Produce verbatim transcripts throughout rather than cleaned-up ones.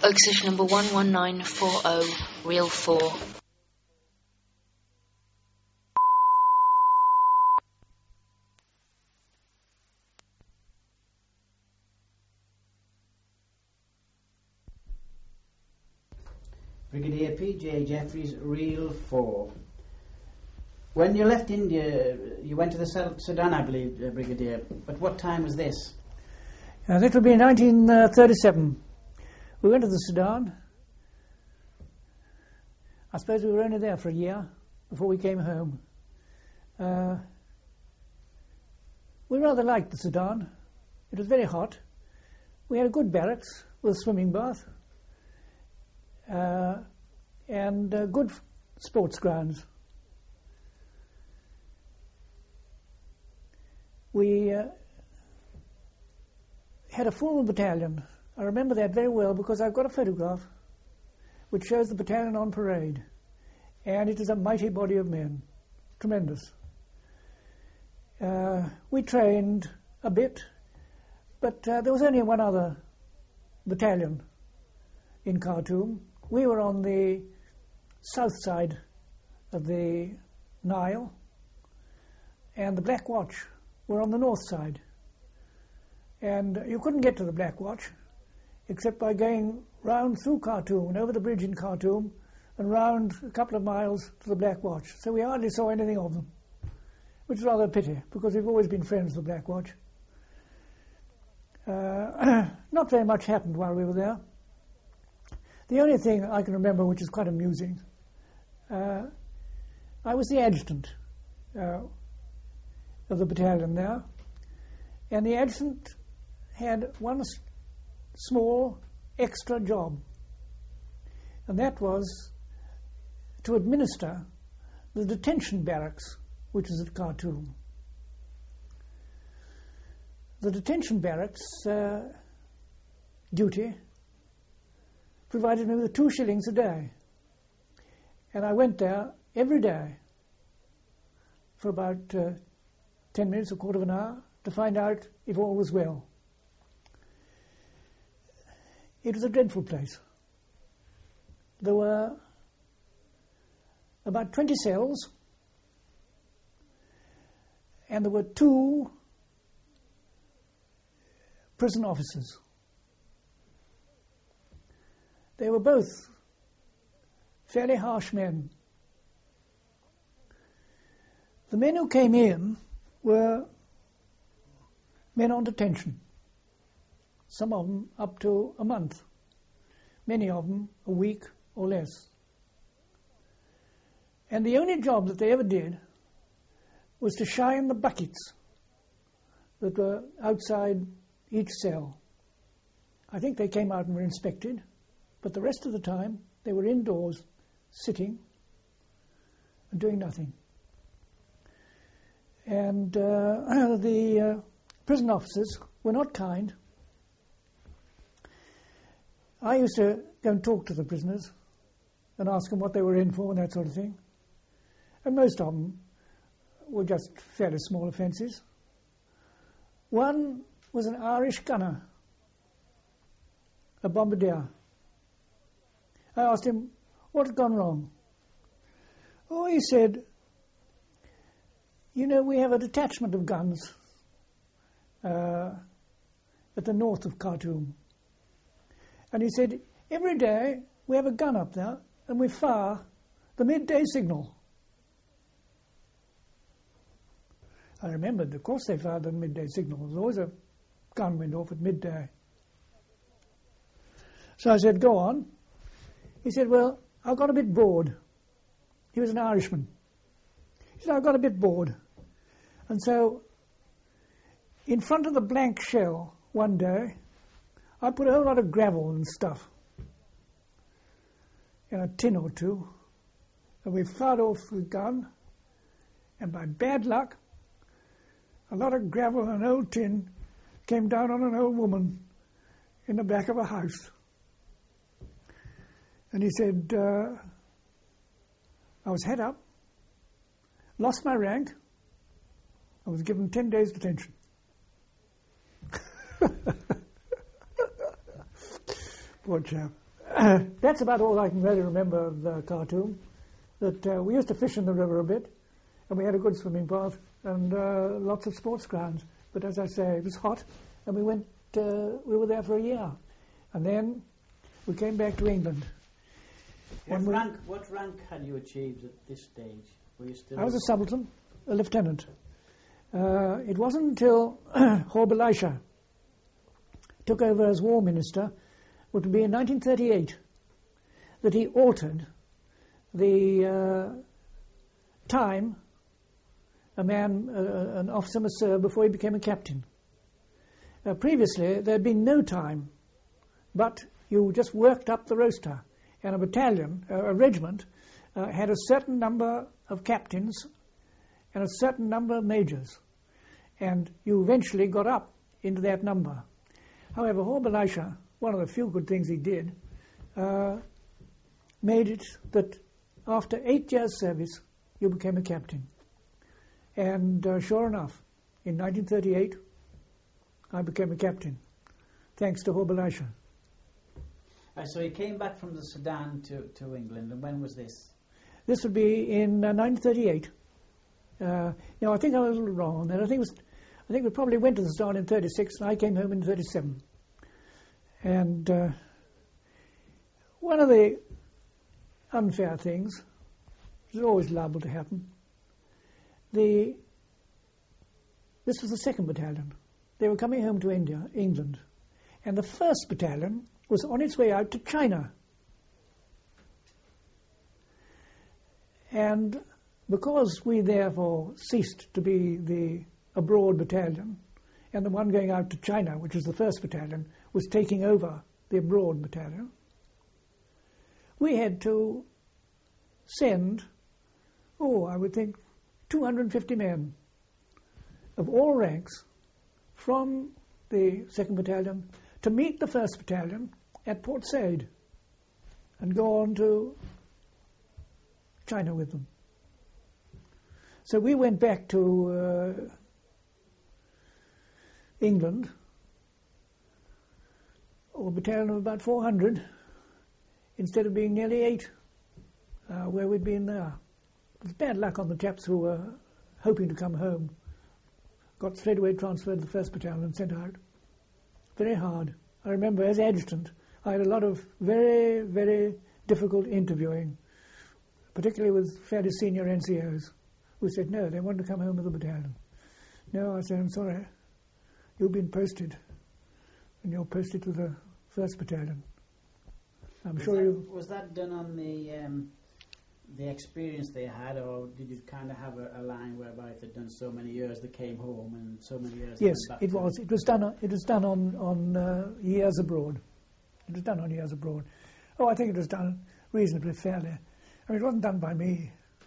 Oak number one one nine four zero, Reel four. Brigadier P J Jeffries, Reel four. When you left India, you went to the Sudan, I believe, uh, Brigadier. But what time was this? Uh, that would be nineteen thirty-seven. We went to the Sudan. I suppose we were only there for a year before we came home. Uh, we rather liked the Sudan. It was very hot. We had a good barracks with a swimming bath uh, and uh, good sports grounds. We uh, had a formal battalion. I remember that very well because I've got a photograph which shows the battalion on parade. And it is a mighty body of men. Tremendous. Uh, we trained a bit, but uh, there was only one other battalion in Khartoum. We were on the south side of the Nile, and the Black Watch were on the north side. And you couldn't get to the Black Watch except by going round through Khartoum and over the bridge in Khartoum and round a couple of miles to the Black Watch. So we hardly saw anything of them, which is rather a pity because we've always been friends with the Black Watch. Uh, not very much happened while we were there. The only thing I can remember which is quite amusing, uh, I was the adjutant uh, of the battalion there, and the adjutant had one s- small extra job, and that was to administer the detention barracks which was at Khartoum. The detention barracks uh, duty provided me with two shillings a day, and I went there every day for about uh, ten minutes, a quarter of an hour, to find out if all was well. It was a dreadful place. There were about twenty cells, and there were two prison officers. They were both fairly harsh men. The men who came in were men on detention, some of them up to a month, many of them a week or less. And the only job that they ever did was to shine the buckets that were outside each cell. I think they came out and were inspected, but the rest of the time they were indoors, sitting and doing nothing. And uh, the uh, prison officers were not kind. I used to go and talk to the prisoners and ask them what they were in for and that sort of thing. And most of them were just fairly small offences. One was an Irish gunner, a bombardier. I asked him, what had gone wrong? Oh, he said, you know, we have a detachment of guns uh, at the north of Khartoum. And he said, every day we have a gun up there and we fire the midday signal. I remembered, of course they fired the midday signal. There was always a gun went off at midday. So I said, go on. He said, well, I got a bit bored. He was an Irishman. He said, I got a bit bored. And so, in front of the blank shell one day, I put a whole lot of gravel and stuff in a tin or two, and we fired off the gun, and by bad luck, a lot of gravel and an old tin came down on an old woman in the back of a house. And he said, uh, I was head up, lost my rank, I was given ten days detention. Poor chap. that's about all I can really remember of uh, Khartoum. That uh, we used to fish in the river a bit, and we had a good swimming path and uh, lots of sports grounds. But as I say, it was hot, and we went. Uh, we were there for a year, and then we came back to England. What And we- rank? What rank had you achieved at this stage? Were you still? I was a subaltern, a lieutenant. Uh, it wasn't until Horb Elisha took over as war minister, which would be in nineteen thirty-eight, that he altered the uh, time a man, uh, an officer must serve before he became a captain. Uh, previously, there had been no time, but you just worked up the roster, and a battalion, uh, a regiment, uh, had a certain number of captains and a certain number of majors, and you eventually got up into that number. However, Horb Elisha, one of the few good things he did, uh, made it that after eight years' service, you became a captain. And uh, sure enough, in nineteen thirty-eight, I became a captain, thanks to Horb Elisha. Uh, so you came back from the Sudan to, to England, and when was this? This would be in uh, nineteen thirty-eight. Uh, you know, I think I was a little wrong on that. I think it was, I think we probably went to the Sudan in thirty-six, and I came home in thirty-seven. And uh, one of the unfair things, which is always liable to happen, the this was the second battalion. They were coming home to India, England, and the first battalion was on its way out to China. And because we therefore ceased to be the abroad battalion, and the one going out to China, which was the first battalion, was taking over the abroad battalion, we had to send, oh, I would think, two hundred fifty men of all ranks from the second battalion to meet the first battalion at Port Said and go on to China with them. So we went back to uh, England, or a battalion of about four hundred, instead of being nearly eight, uh, where we'd been there. It was bad luck on the chaps who were hoping to come home. Got straight away transferred to the first battalion and sent out. Very hard. I remember as adjutant, I had a lot of very, very difficult interviewing, particularly with fairly senior N C Os, who said, no, they want to come home with the battalion. No, I said, I'm sorry. You've been posted, and you're posted to the first battalion. I'm Was sure that, you... Was that done on the um, the experience they had, or did you kind of have a, a line whereby if they'd done so many years they came home and so many years they Yes, went back it to was. It was done. It was done on on uh, years abroad. It was done on years abroad. Oh, I think it was done reasonably fairly. I mean, it wasn't done by me.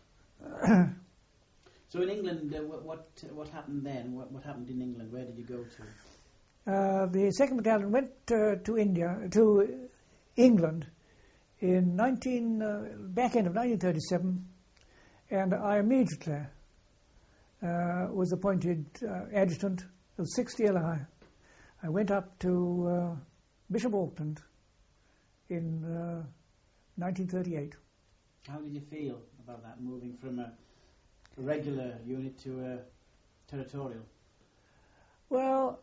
So in England, uh, what, what what happened then? What what happened in England? Where did you go to? Uh, the second battalion went uh, to India, to England, in nineteen uh, back end of nineteen thirty-seven, and I immediately uh, was appointed uh, adjutant of sixth D L I. I went up to uh, Bishop Auckland in uh, nineteen thirty-eight. How did you feel about that, moving from a, a regular unit to a territorial? Well,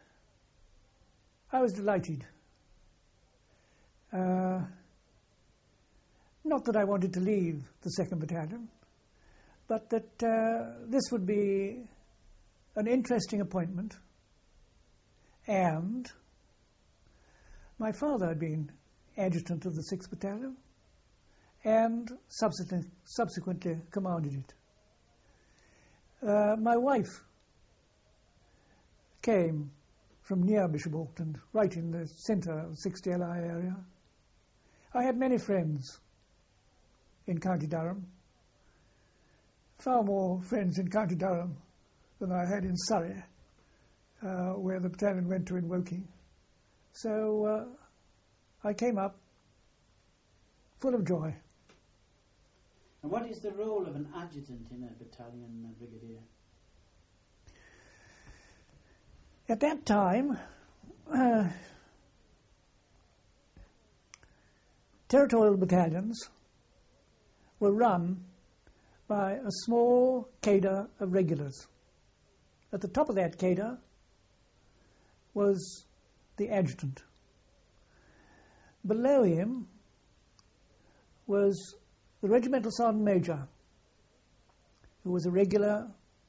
I was delighted. Uh, not that I wanted to leave the second battalion, but that uh, this would be an interesting appointment. And my father had been adjutant of the sixth battalion and subsequently, subsequently commanded it. Uh, my wife came from near Bishop Auckland, right in the centre of the sixth D L I area. I had many friends in County Durham, far more friends in County Durham than I had in Surrey, uh, where the battalion went to in Woking. So uh, I came up full of joy. And what is the role of an adjutant in a battalion, uh, brigadier? At that time, uh, territorial battalions were run by a small cadre of regulars. At the top of that cadre was the adjutant. Below him was the regimental sergeant major, who was a regular,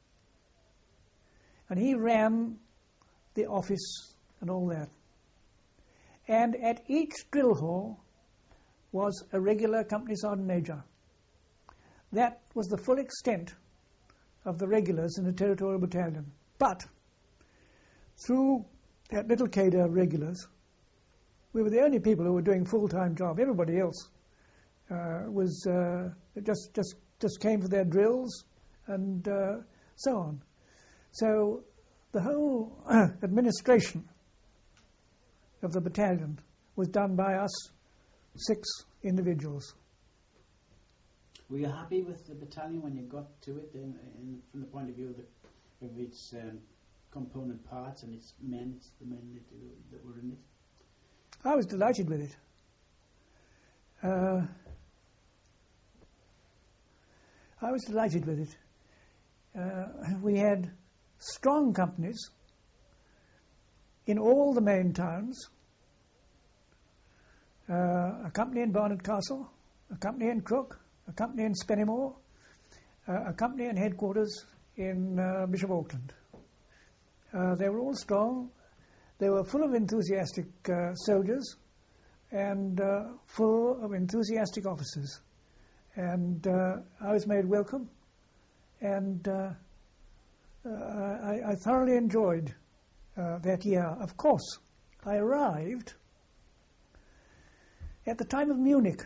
and he ran the office and all that. And at each drill hall was a regular company sergeant major. That was the full extent of the regulars in a territorial battalion. But through that little cadre of regulars, we were the only people who were doing full-time job. Everybody else uh, was uh, just just just came for their drills and uh, so on. So the whole uh, administration of the battalion was done by us six individuals. Were you happy with the battalion when you got to it, in, in, from the point of view of, the, of its um, component parts and its men, it's the men that, uh, that were in it? I was delighted with it. Uh, I was delighted with it. Uh, we had strong companies in all the main towns. Uh, a company in Barnard Castle, a company in Crook, a company in Spennymoor, uh, a company in headquarters in uh, Bishop Auckland. Uh, they were all strong. They were full of enthusiastic uh, soldiers and uh, full of enthusiastic officers. And uh, I was made welcome, and uh, uh, I, I thoroughly enjoyed uh, that year. Of course, I arrived at the time of Munich,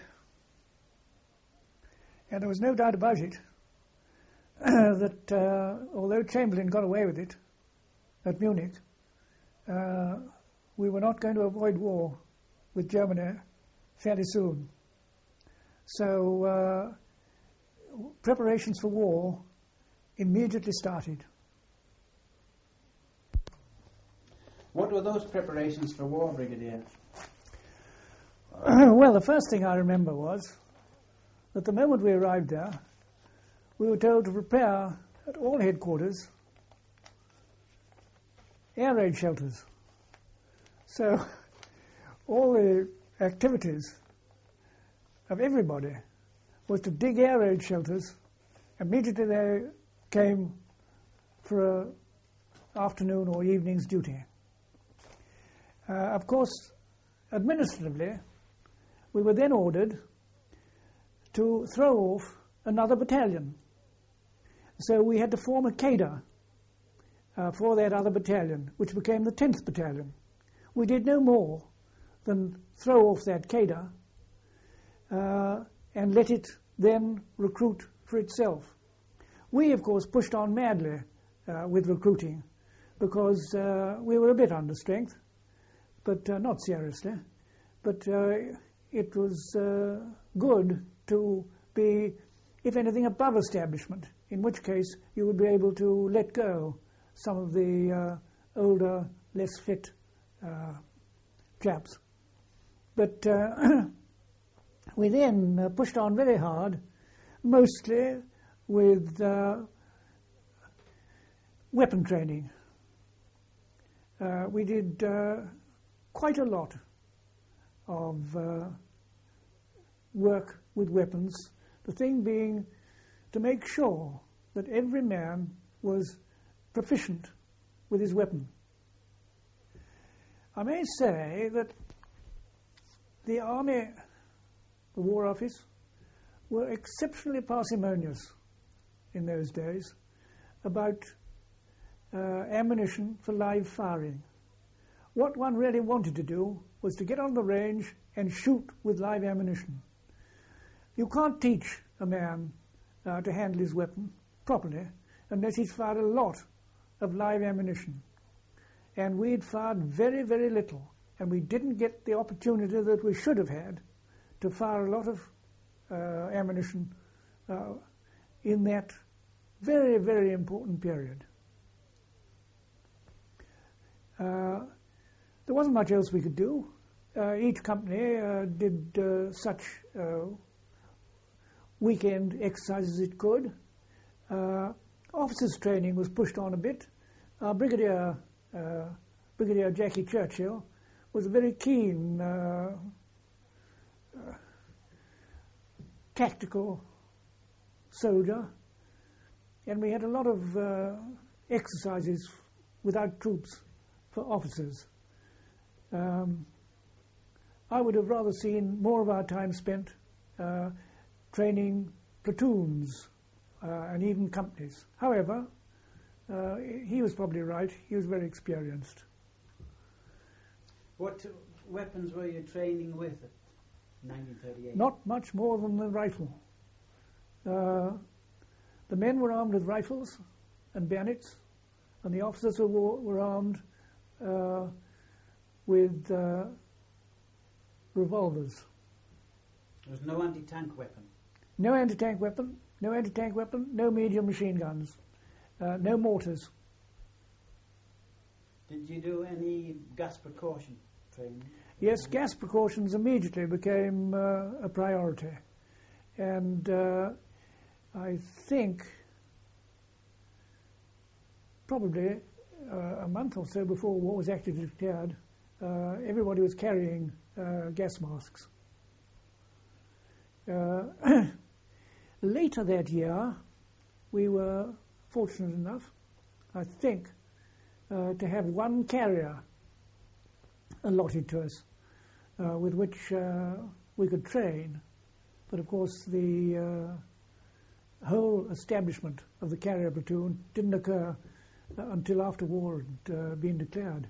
and there was no doubt about it that uh, although Chamberlain got away with it at Munich, uh, we were not going to avoid war with Germany fairly soon. So uh, preparations for war immediately started. What were those preparations for war, Brigadier? Well, the first thing I remember was that the moment we arrived there, we were told to prepare at all headquarters air raid shelters. So all the activities of everybody was to dig air raid shelters. Immediately they came for an afternoon or evening's duty. Uh, of course, administratively, we were then ordered to throw off another battalion. So we had to form a cadre uh, for that other battalion, which became the tenth Battalion. We did no more than throw off that cadre uh, and let it then recruit for itself. We, of course, pushed on madly uh, with recruiting because uh, we were a bit under strength, but uh, not seriously. But uh, it was uh, good to be, if anything, above establishment, in which case you would be able to let go some of the uh, older, less fit uh, chaps. But uh, we then uh, pushed on very hard, mostly with uh, weapon training. Uh, we did uh, quite a lot of uh, work with weapons, the thing being to make sure that every man was proficient with his weapon. I may say that the Army, the War Office, were exceptionally parsimonious in those days about uh, ammunition for live firing. What one really wanted to do was to get on the range and shoot with live ammunition. You can't teach a man uh, to handle his weapon properly unless he's fired a lot of live ammunition. And we'd fired very, very little, and we didn't get the opportunity that we should have had to fire a lot of uh, ammunition uh, in that very, very important period. Uh, there wasn't much else we could do. uh, each company uh, did uh, such uh, weekend exercises it could. Uh, officers' training was pushed on a bit. Our Brigadier, uh, Brigadier Jackie Churchill, was a very keen uh, uh, tactical soldier, and we had a lot of uh, exercises without troops for officers. Um, I would have rather seen more of our time spent uh, training platoons uh, and even companies. However, uh, he was probably right. He was very experienced. What weapons were you training with at nineteen thirty-eight? Not much more than the rifle. Uh, the men were armed with rifles and bayonets, and the officers were, were armed uh, with uh, revolvers. There was no anti-tank weapon? No anti-tank weapon, no anti-tank weapon, no medium machine guns, uh, no mortars. Did you do any gas precaution training? Yes, gas precautions immediately became uh, a priority. And uh, I think probably uh, a month or so before war was actually declared, uh, everybody was carrying uh, gas masks. Uh, later that year, we were fortunate enough, I think, uh, to have one carrier allotted to us, uh, with which uh, we could train. But of course, the uh, whole establishment of the carrier platoon didn't occur uh, until after war had uh, been declared.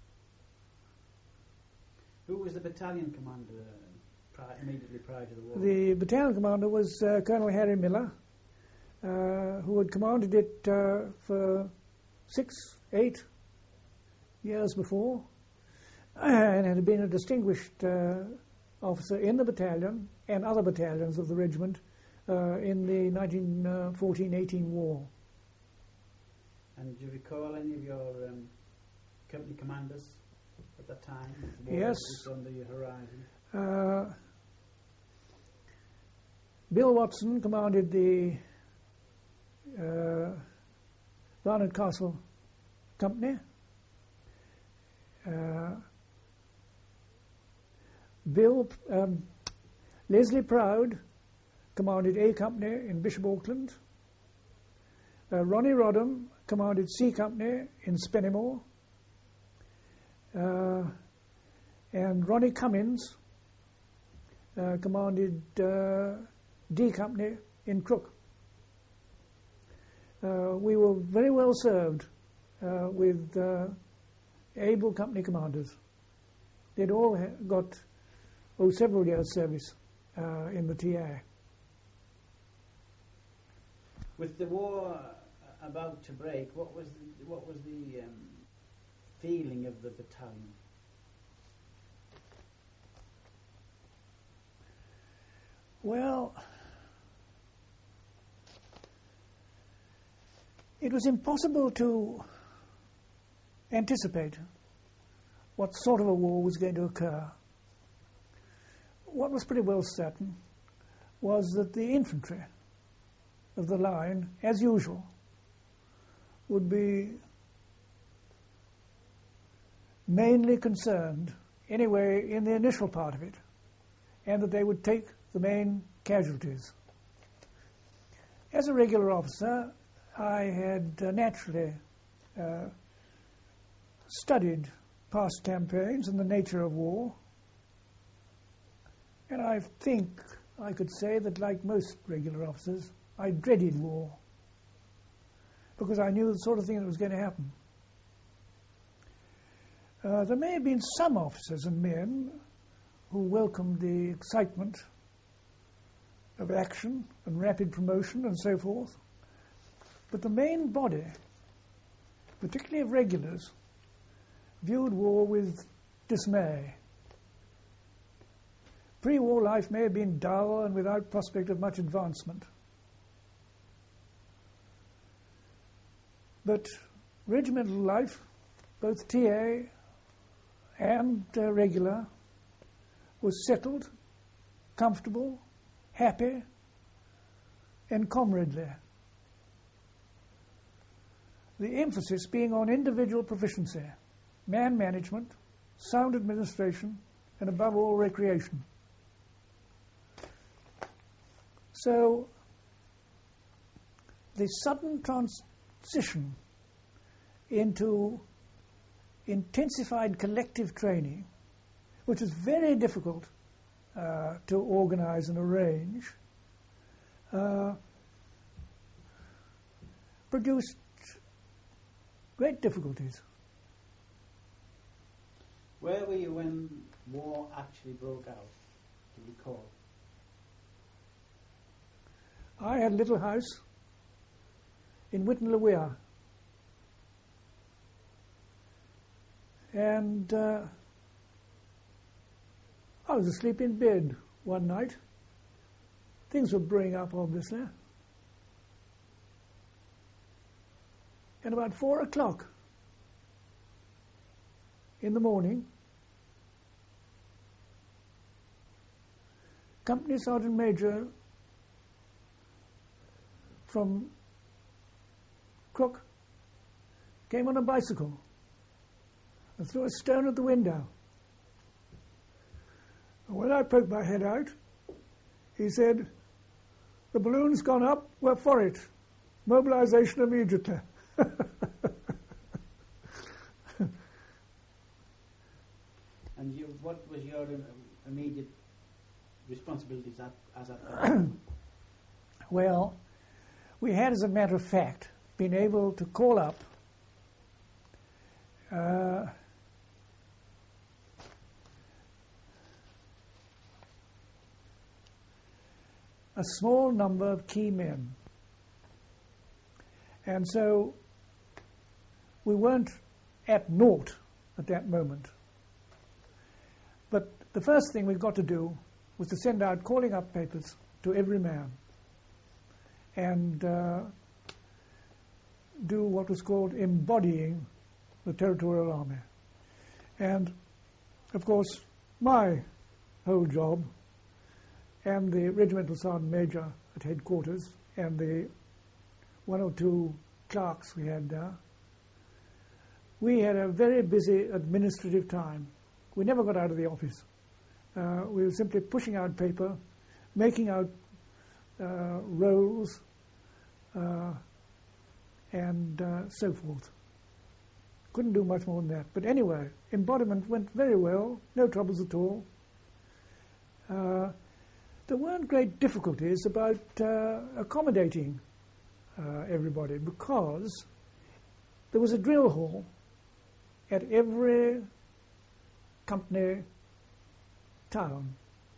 Who was the battalion commander pri- immediately prior to the war? The battalion commander was uh, Colonel Harry Miller, uh, who had commanded it uh, for six, eight years before, and had been a distinguished uh, officer in the battalion and other battalions of the regiment uh, in the nineteen fourteen eighteen war. And do you recall any of your um, company commanders at that time? The war Yes. was on the horizon. Uh, Bill Watson commanded the uh, Barnard Castle Company. Uh, Bill um, Leslie Proud commanded A Company in Bishop Auckland. Uh, Ronnie Rodham commanded C Company in Spennymoor. Uh, and Ronnie Cummins uh, commanded uh, D Company in Crook. Uh, we were very well served uh, with uh, able company commanders. They'd all ha- got oh, several years' service uh, in the T A. With the war uh, about to break, what was the, what was the um, feeling of the battalion? Well, it was impossible to anticipate what sort of a war was going to occur. What was pretty well certain was that the infantry of the line, as usual, would be mainly concerned, anyway, in the initial part of it, and that they would take the main casualties. As a regular officer, I had uh, naturally uh, studied past campaigns and the nature of war, and I think I could say that, like most regular officers, I dreaded war because I knew the sort of thing that was going to happen. Uh, there may have been some officers and men who welcomed the excitement of action and rapid promotion and so forth, but the main body, particularly of regulars, viewed war with dismay. Pre-war life may have been dull and without prospect of much advancement, but regimental life, both T A and uh, regular, was settled, comfortable, happy, and comradely. The emphasis being on individual proficiency, man management, sound administration, and above all, recreation. So, the sudden transition into intensified collective training, which is very difficult uh, to organize and arrange, uh, produced great difficulties. Where were you when war actually broke out, do you recall? I had a little house in Witton-le-Weir, and uh, I was asleep in bed one night. Things were brewing up, obviously. And about four o'clock in the morning, Company Sergeant Major from Crook came on a bicycle and threw a stone at the window. And when I poked my head out, he said, "The balloon's gone up, we're for it. Mobilization immediately." And you, what was your um, immediate responsibilities at, as at that time? Well, we had, as a matter of fact, been able to call up uh, a small number of key men. And so we weren't at naught at that moment. But the first thing we've got to do was to send out calling up papers to every man and uh, do what was called embodying the Territorial Army. And, of course, my whole job and the Regimental Sergeant Major at headquarters and the one or two clerks we had there, we had a very busy administrative time. We never got out of the office. Uh, we were simply pushing out paper, making out uh, rolls, uh, and uh, so forth. Couldn't do much more than that. But anyway, embodiment went very well, no troubles at all. Uh, there weren't great difficulties about uh, accommodating uh, everybody, because there was a drill hall at every company town.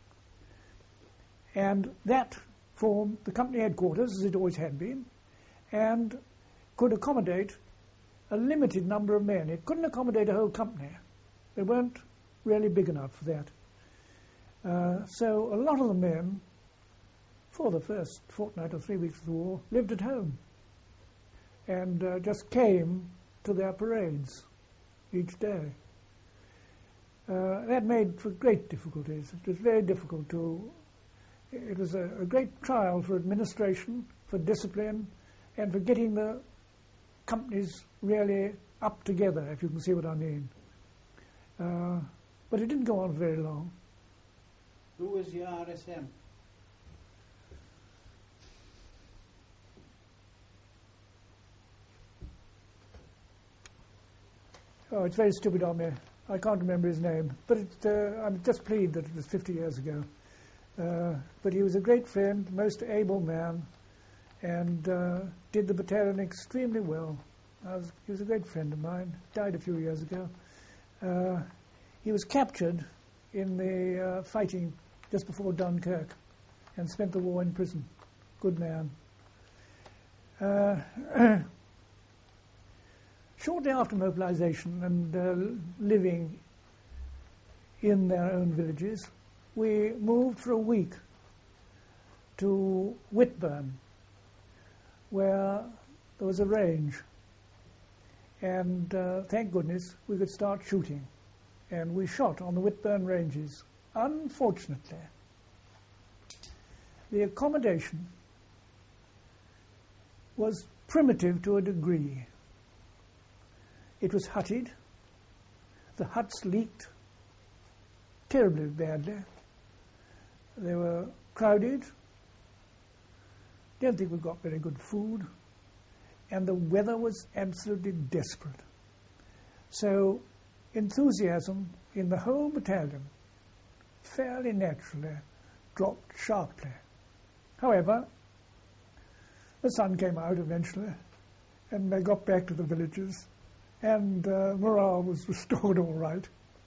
And that formed the company headquarters, as it always had been, and could accommodate a limited number of men. It couldn't accommodate a whole company. They weren't really big enough for that. Uh, so a lot of the men, for the first fortnight or three weeks of the war, lived at home and uh, just came to their parades each day. Uh, that made for great difficulties. It was very difficult to... It was a, a great trial for administration, for discipline, and for getting the companies really up together, if you can see what I mean. Uh, but it didn't go on very long. Who was your R S M? Oh, it's very stupid on me. I can't remember his name. But it, uh, I'm just pleased that it was fifty years ago. Uh, but he was a great friend, most able man, and uh, did the battalion extremely well. I was, he was a great friend of mine. Died a few years ago. Uh, he was captured in the uh, fighting just before Dunkirk and spent the war in prison. Good man. Uh, shortly after mobilization and uh, living in their own villages, we moved for a week to Whitburn, where there was a range. And uh, thank goodness we could start shooting. And we shot on the Whitburn ranges unfortunately, the accommodation was primitive to a degree. It was hutted. The huts leaked terribly badly. They were crowded. Don't think we got very good food. And the weather was absolutely desperate. So enthusiasm in the whole battalion fairly naturally dropped sharply. However, the sun came out eventually, and they got back to the villages, and uh, morale was restored all right.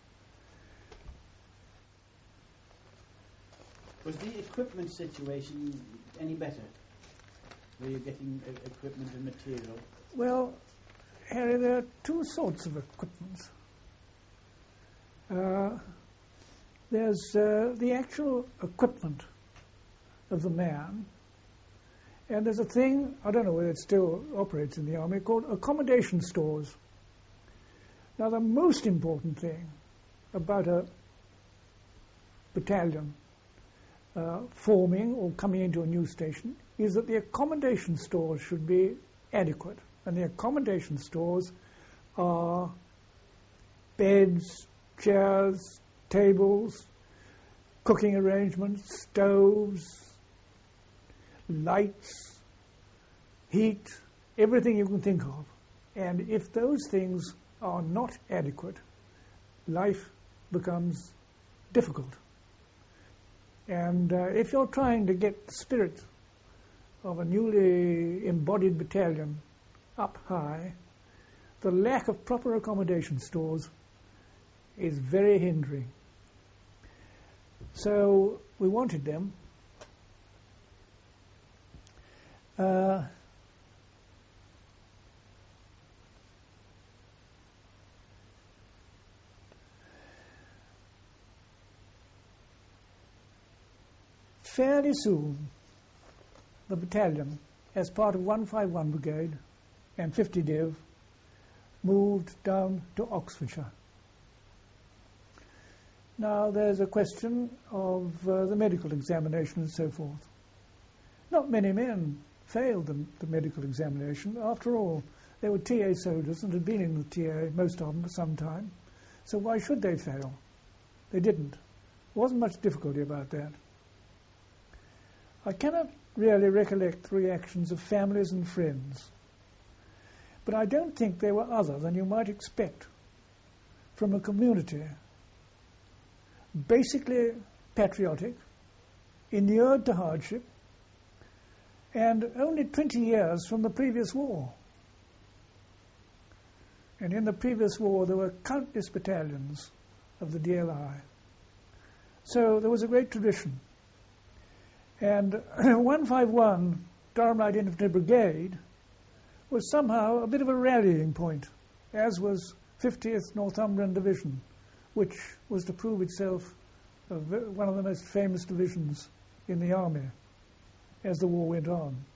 Was the equipment situation any better? Were you getting uh, equipment and material? Well, Harry, there are two sorts of equipment. Uh, there's uh, the actual equipment of the man, and there's a thing, I don't know whether it still operates in the army, called accommodation stores. Now, the most important thing about a battalion uh, forming or coming into a new station is that the accommodation stores should be adequate. And the accommodation stores are beds, chairs, tables, cooking arrangements, stoves, lights, heat, everything you can think of. And if those things are not adequate, life becomes difficult. And uh, if you're trying to get the spirit of a newly embodied battalion up high, the lack of proper accommodation stores is very hindering. So we wanted them. Uh, fairly soon, the battalion, as part of one fifty-one Brigade and fifty Div, moved down to Oxfordshire. Now there's a question of uh, the medical examination and so forth. Not many men failed the, the medical examination. After all, they were T A soldiers and had been in the T A, most of them, for some time. So why should they fail? They didn't. There wasn't much difficulty about that. I cannot really recollect the reactions of families and friends, but I don't think they were other than you might expect from a community basically patriotic, inured to hardship, and only twenty years from the previous war. And in the previous war there were countless battalions of the D L I. So there was a great tradition. And one fifty-one, Durham Light Infantry Brigade, was somehow a bit of a rallying point, as was fiftieth Northumbrian Division, which was to prove itself a, one of the most famous divisions in the army as the war went on.